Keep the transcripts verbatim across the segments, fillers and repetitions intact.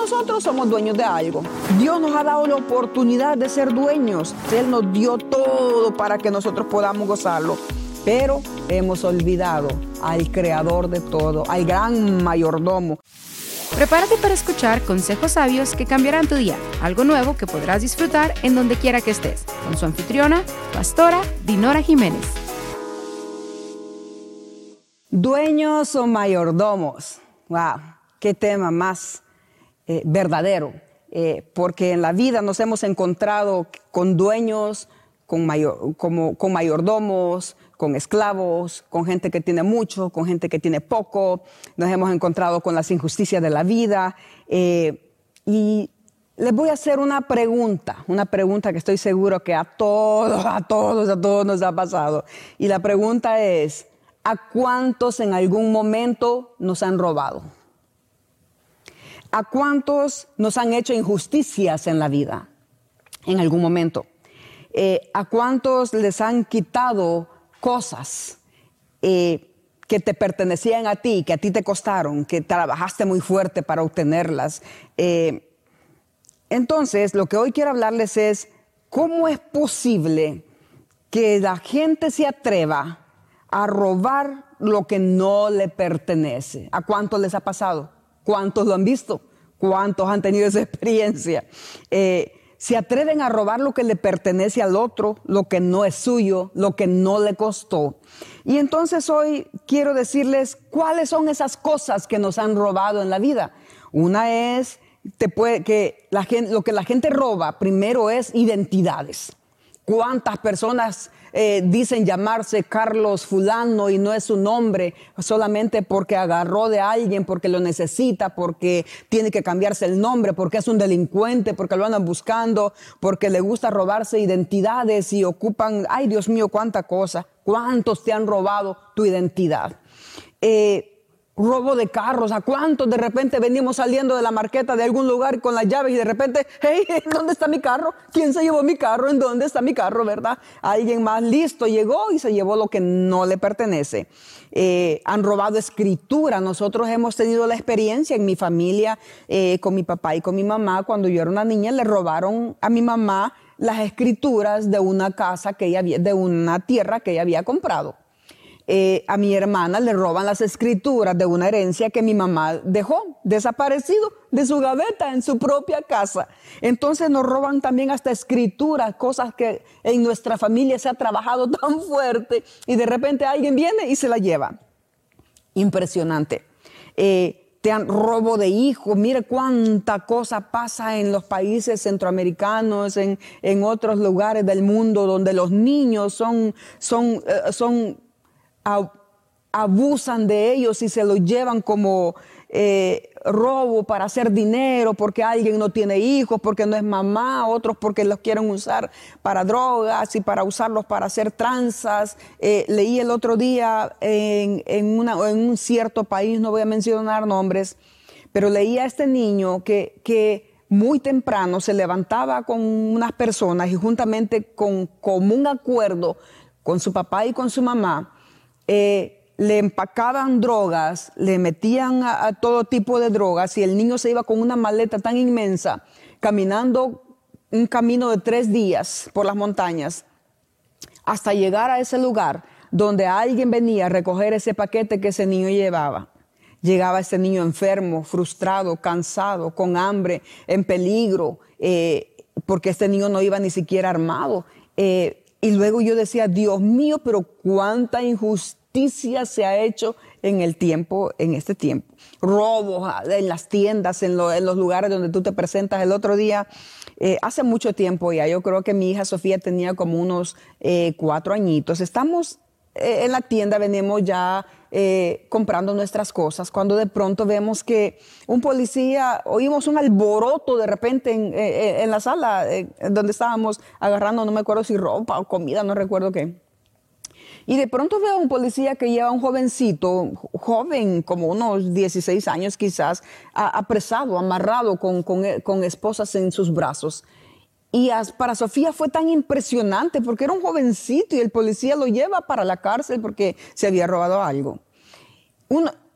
nosotros somos dueños de algo. Dios nos ha dado la oportunidad de ser dueños. Él nos dio todo para que nosotros podamos gozarlo. Pero hemos olvidado al creador de todo, al gran mayordomo. Prepárate para escuchar consejos sabios que cambiarán tu día. Algo nuevo que podrás disfrutar en donde quiera que estés. Con su anfitriona, pastora Dinora Jiménez. Dueños o mayordomos. Wow, qué tema más eh, verdadero. Eh, porque en la vida nos hemos encontrado con dueños, con, mayor, como, con mayordomos, con esclavos, con gente que tiene mucho, con gente que tiene poco. Nos hemos encontrado con las injusticias de la vida. Eh, y les voy a hacer una pregunta, una pregunta que estoy seguro que a todos, a todos, a todos nos ha pasado. Y la pregunta es, ¿a cuántos en algún momento nos han robado? ¿A cuántos nos han hecho injusticias en la vida en algún momento? Eh, ¿A cuántos les han quitado cosas eh, que te pertenecían a ti, que a ti te costaron, que trabajaste muy fuerte para obtenerlas? Eh, entonces, lo que hoy quiero hablarles es cómo es posible que la gente se atreva a robar lo que no le pertenece. ¿A cuántos les ha pasado? ¿Cuántos lo han visto? ¿Cuántos han tenido esa experiencia? Eh, se atreven a robar lo que le pertenece al otro, lo que no es suyo, lo que no le costó. Y entonces hoy quiero decirles cuáles son esas cosas que nos han robado en la vida. Una es te puede, que la gente, lo que la gente roba primero es identidades. ¿Cuántas personas eh, dicen llamarse Carlos Fulano y no es su nombre solamente porque agarró de alguien, porque lo necesita, porque tiene que cambiarse el nombre, porque es un delincuente, porque lo andan buscando, porque le gusta robarse identidades y ocupan, ay Dios mío, cuánta cosa. ¿Cuántos te han robado tu identidad? Eh, Robo de carros. ¿A cuántos de repente venimos saliendo de la marqueta de algún lugar con las llaves y de repente, hey, ¿dónde está mi carro? ¿Quién se llevó mi carro? ¿En dónde está mi carro? ¿Verdad? Alguien más listo llegó y se llevó lo que no le pertenece. Eh, han robado escritura. Nosotros hemos tenido la experiencia en mi familia, eh, con mi papá y con mi mamá. Cuando yo era una niña, le robaron a mi mamá las escrituras de una casa que ella había, de una tierra que ella había comprado. Eh, a mi hermana le roban las escrituras de una herencia que mi mamá dejó desaparecido de su gaveta en su propia casa. Entonces nos roban también hasta escrituras, cosas que en nuestra familia se ha trabajado tan fuerte y de repente alguien viene y se la lleva. Impresionante. Eh, te han robo de hijos. Mire cuánta cosa pasa en los países centroamericanos, en, en otros lugares del mundo donde los niños son, son, uh, son abusan de ellos y se los llevan como eh, robo para hacer dinero, porque alguien no tiene hijos, porque no es mamá, otros porque los quieren usar para drogas y para usarlos para hacer tranzas. Eh, leí el otro día en, en, una, en un cierto país, no voy a mencionar nombres, pero leí a este niño que, que muy temprano se levantaba con unas personas y juntamente con común acuerdo con su papá y con su mamá, Eh, le empacaban drogas, le metían a, a todo tipo de drogas y el niño se iba con una maleta tan inmensa, caminando un camino de tres días por las montañas, hasta llegar a ese lugar donde alguien venía a recoger ese paquete que ese niño llevaba. Llegaba ese niño enfermo, frustrado, cansado, con hambre, en peligro, eh, porque este niño no iba ni siquiera armado. Eh, Y luego yo decía, Dios mío, pero cuánta injusticia se ha hecho en el tiempo, en este tiempo. Robos en las tiendas, en, lo, en los lugares donde tú te presentas. El otro día, eh, hace mucho tiempo ya, yo creo que mi hija Sofía tenía como unos eh, cuatro añitos. Estamos eh, en la tienda, venimos ya eh, comprando nuestras cosas, cuando de pronto vemos que un policía, oímos un alboroto de repente en, eh, en la sala eh, donde estábamos agarrando, no me acuerdo si ropa o comida, no recuerdo qué. Y de pronto veo a un policía que lleva a un jovencito, joven, como unos dieciséis años quizás, a, apresado, amarrado con, con, con esposas en sus brazos. Y para Sofía fue tan impresionante porque era un jovencito y el policía lo lleva para la cárcel porque se había robado algo. Uno,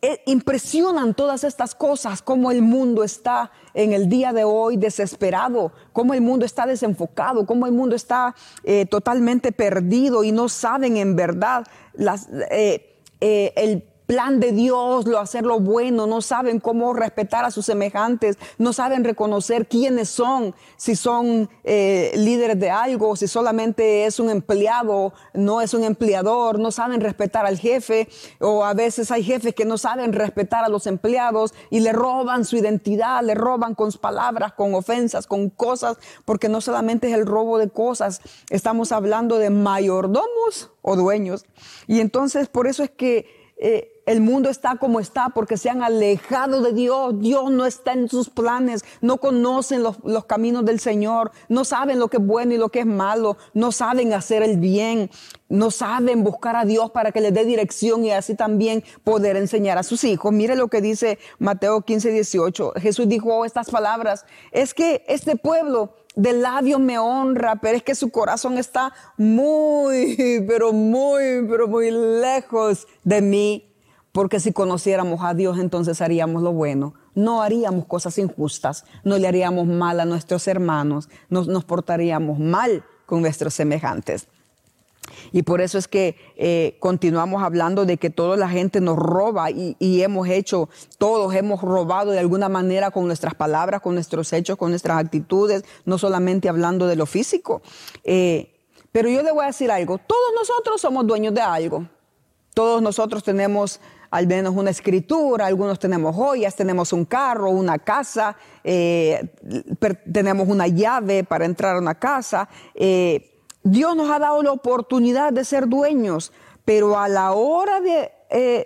eh, impresionan todas estas cosas, cómo el mundo está en el día de hoy desesperado, cómo el mundo está desenfocado, cómo el mundo está eh, totalmente perdido y no saben en verdad las, eh, eh, el plan de Dios, lo hacer lo bueno, no saben cómo respetar a sus semejantes, no saben reconocer quiénes son, si son eh, líderes de algo, si solamente es un empleado, no es un empleador, no saben respetar al jefe, o a veces hay jefes que no saben respetar a los empleados y le roban su identidad, le roban con palabras, con ofensas, con cosas, porque no solamente es el robo de cosas, estamos hablando de mayordomos o dueños. Y entonces por eso es que eh, el mundo está como está porque se han alejado de Dios. Dios no está en sus planes, no conocen los, los caminos del Señor, no saben lo que es bueno y lo que es malo, no saben hacer el bien, no saben buscar a Dios para que les dé dirección y así también poder enseñar a sus hijos. Mire lo que dice Mateo quince, dieciocho. Jesús dijo estas palabras: es que este pueblo de labios me honra, pero es que su corazón está muy, pero muy, pero muy lejos de mí. Porque si conociéramos a Dios, entonces haríamos lo bueno. No haríamos cosas injustas, no le haríamos mal a nuestros hermanos, nos, nos portaríamos mal con nuestros semejantes. Y por eso es que eh, continuamos hablando de que toda la gente nos roba y, y hemos hecho, todos hemos robado de alguna manera con nuestras palabras, con nuestros hechos, con nuestras actitudes, no solamente hablando de lo físico. Eh, pero yo le voy a decir algo, todos nosotros somos dueños de algo. Todos nosotros tenemos al menos una escritura, algunos tenemos joyas, tenemos un carro, una casa, eh, per, tenemos una llave para entrar a una casa. Eh, Dios nos ha dado la oportunidad de ser dueños, pero a la hora de, eh,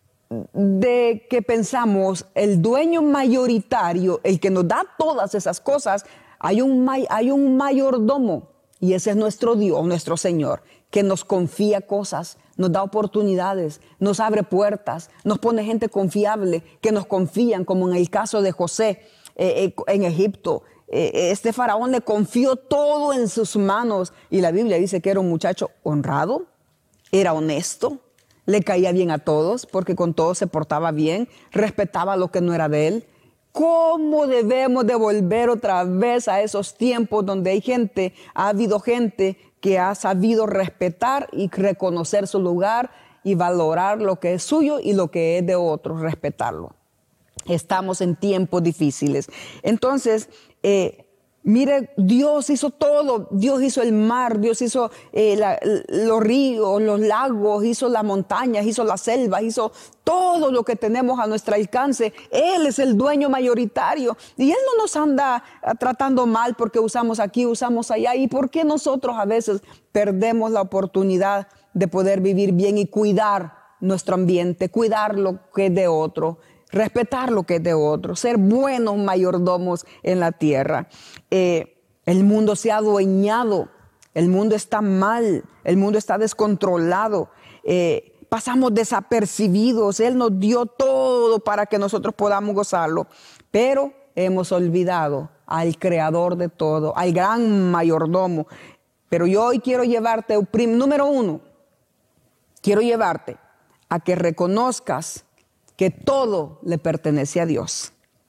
de que pensamos el dueño mayoritario, el que nos da todas esas cosas, hay un, hay un mayordomo y ese es nuestro Dios, nuestro Señor, que nos confía cosas, nos da oportunidades, nos abre puertas, nos pone gente confiable que nos confían, como en el caso de José eh, eh, en Egipto. Eh, este faraón le confió todo en sus manos y la Biblia dice que era un muchacho honrado, era honesto, le caía bien a todos porque con todos se portaba bien, respetaba lo que no era de él. ¿Cómo debemos de volver otra vez a esos tiempos donde hay gente, ha habido gente que ha sabido respetar y reconocer su lugar y valorar lo que es suyo y lo que es de otros, respetarlo? Estamos en tiempos difíciles. Entonces, eh, mire, Dios hizo todo. Dios hizo el mar, Dios hizo eh, la, los ríos, los lagos, hizo las montañas, hizo las selvas, hizo todo lo que tenemos a nuestro alcance. Él es el dueño mayoritario y Él no nos anda tratando mal porque usamos aquí, usamos allá. ¿Y por qué nosotros a veces perdemos la oportunidad de poder vivir bien y cuidar nuestro ambiente, cuidar lo que es de otro? Respetar lo que es de otro, ser buenos mayordomos en la tierra. Eh, el mundo se ha adueñado, el mundo está mal, el mundo está descontrolado. Eh, pasamos desapercibidos, Él nos dio todo para que nosotros podamos gozarlo, pero hemos olvidado al creador de todo, al gran mayordomo. Pero yo hoy quiero llevarte, número uno, quiero llevarte a que reconozcas que todo le pertenece a Dios.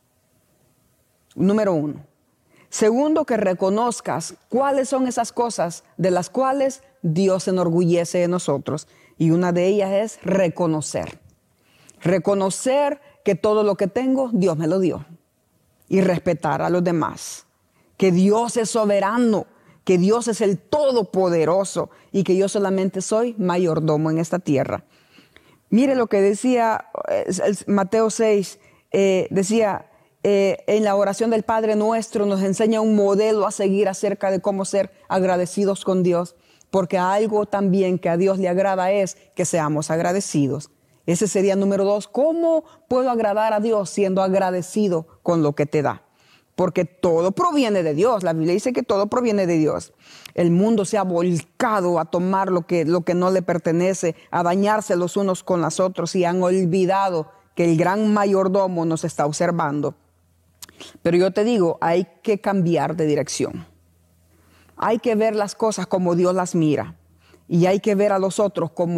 Número uno. Segundo, que reconozcas cuáles son esas cosas de las cuales Dios se enorgullece de nosotros. Y una de ellas es reconocer. Reconocer que todo lo que tengo, Dios me lo dio. Y respetar a los demás. Que Dios es soberano, que Dios es el todopoderoso y que yo solamente soy mayordomo en esta tierra. Mire lo que decía Mateo seis, eh, decía, eh, en la oración del Padre Nuestro nos enseña un modelo a seguir acerca de cómo ser agradecidos con Dios, porque algo también que a Dios le agrada es que seamos agradecidos. Ese sería número dos. ¿Cómo puedo agradar a Dios siendo agradecido con lo que te da? Porque todo proviene de Dios. La Biblia dice que todo proviene de Dios. El mundo se ha volcado a tomar lo que, lo que no le pertenece, a dañarse los unos con los otros y han olvidado que el gran mayordomo nos está observando. Pero yo te digo, hay que cambiar de dirección. Hay que ver las cosas como Dios las mira y hay que ver a los otros como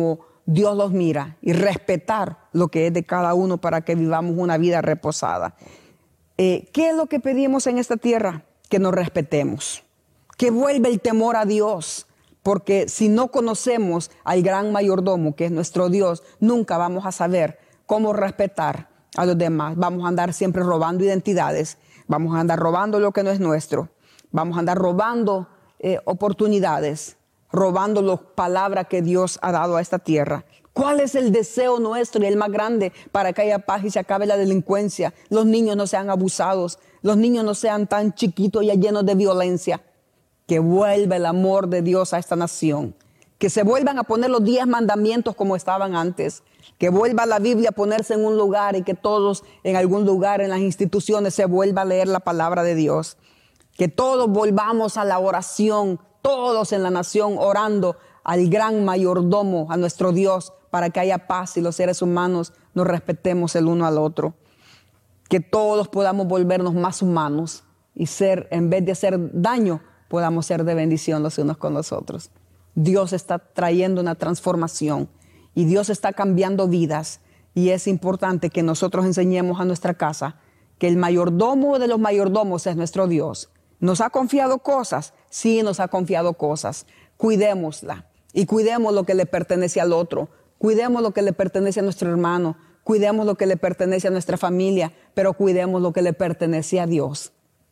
Dios los mira y respetar lo que es de cada uno para que vivamos una vida reposada. Eh, ¿Qué es lo que pedimos en esta tierra? Que nos respetemos, que vuelva el temor a Dios, porque si no conocemos al gran mayordomo, que es nuestro Dios, nunca vamos a saber cómo respetar a los demás. Vamos a andar siempre robando identidades, vamos a andar robando lo que no es nuestro, vamos a andar robando eh, oportunidades, robando las palabras que Dios ha dado a esta tierra. ¿Cuál es el deseo nuestro y el más grande para que haya paz y se acabe la delincuencia? Los niños no sean abusados, los niños no sean tan chiquitos y llenos de violencia. Que vuelva el amor de Dios a esta nación. Que se vuelvan a poner los diez mandamientos como estaban antes. Que vuelva la Biblia a ponerse en un lugar y que todos en algún lugar en las instituciones se vuelva a leer la palabra de Dios. Que todos volvamos a la oración, todos en la nación orando al gran mayordomo, a nuestro Dios, para que haya paz y los seres humanos nos respetemos el uno al otro. Que todos podamos volvernos más humanos y ser, en vez de hacer daño, podamos ser de bendición los unos con los otros. Dios está trayendo una transformación y Dios está cambiando vidas, y es importante que nosotros enseñemos a nuestra casa que el mayordomo de los mayordomos es nuestro Dios. ¿Nos ha confiado cosas? Sí, nos ha confiado cosas. Cuidémosla y cuidemos lo que le pertenece al otro. Cuidemos lo que le pertenece a nuestro hermano. Cuidemos lo que le pertenece a nuestra familia, pero cuidemos lo que le pertenece a Dios.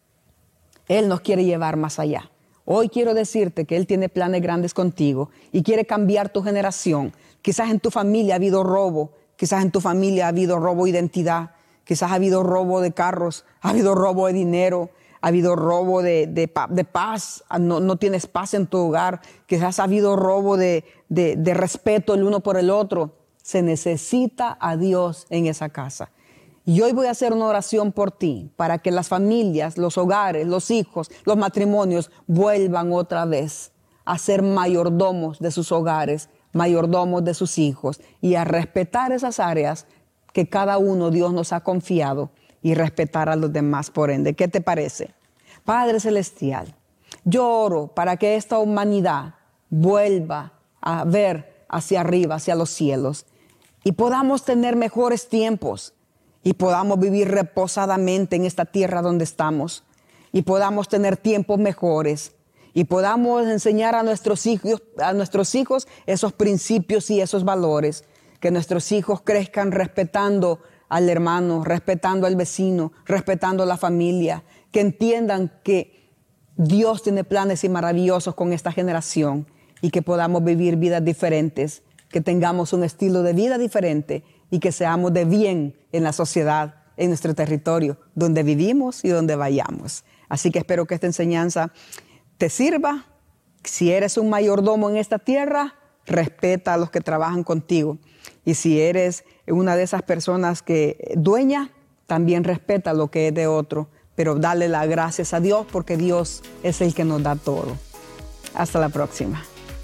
Él nos quiere llevar más allá. Hoy quiero decirte que Él tiene planes grandes contigo y quiere cambiar tu generación. Quizás en tu familia ha habido robo, quizás en tu familia ha habido robo de identidad, quizás ha habido robo de carros, ha habido robo de dinero, ha habido robo de, de, de paz, no, no tienes paz en tu hogar, quizás ha habido robo de, de, de respeto el uno por el otro. Se necesita a Dios en esa casa. Y hoy voy a hacer una oración por ti, para que las familias, los hogares, los hijos, los matrimonios vuelvan otra vez a ser mayordomos de sus hogares, mayordomos de sus hijos, y a respetar esas áreas que cada uno Dios nos ha confiado, y respetar a los demás por ende. ¿Qué te parece? Padre Celestial, yo oro para que esta humanidad vuelva a ver hacia arriba, hacia los cielos, y podamos tener mejores tiempos, y podamos vivir reposadamente en esta tierra donde estamos, y podamos tener tiempos mejores, y podamos enseñar a nuestros hijos, a nuestros hijos esos principios y esos valores, que nuestros hijos crezcan respetando al hermano, respetando al vecino, respetando a la familia, que entiendan que Dios tiene planes y maravillosos con esta generación, y que podamos vivir vidas diferentes, que tengamos un estilo de vida diferente y que seamos de bien en la sociedad, en nuestro territorio, donde vivimos y donde vayamos. Así que espero que esta enseñanza te sirva. Si eres un mayordomo en esta tierra, respeta a los que trabajan contigo. Y si eres una de esas personas que dueña, también respeta lo que es de otro, pero dale las gracias a Dios, porque Dios es el que nos da todo. Hasta la próxima.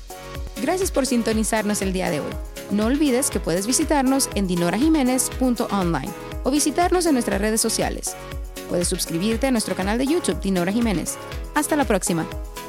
Gracias por sintonizarnos el día de hoy. No olvides que puedes visitarnos en dinora jiménez punto online o visitarnos en nuestras redes sociales. Puedes suscribirte a nuestro canal de YouTube Dinora Jiménez. Hasta la próxima.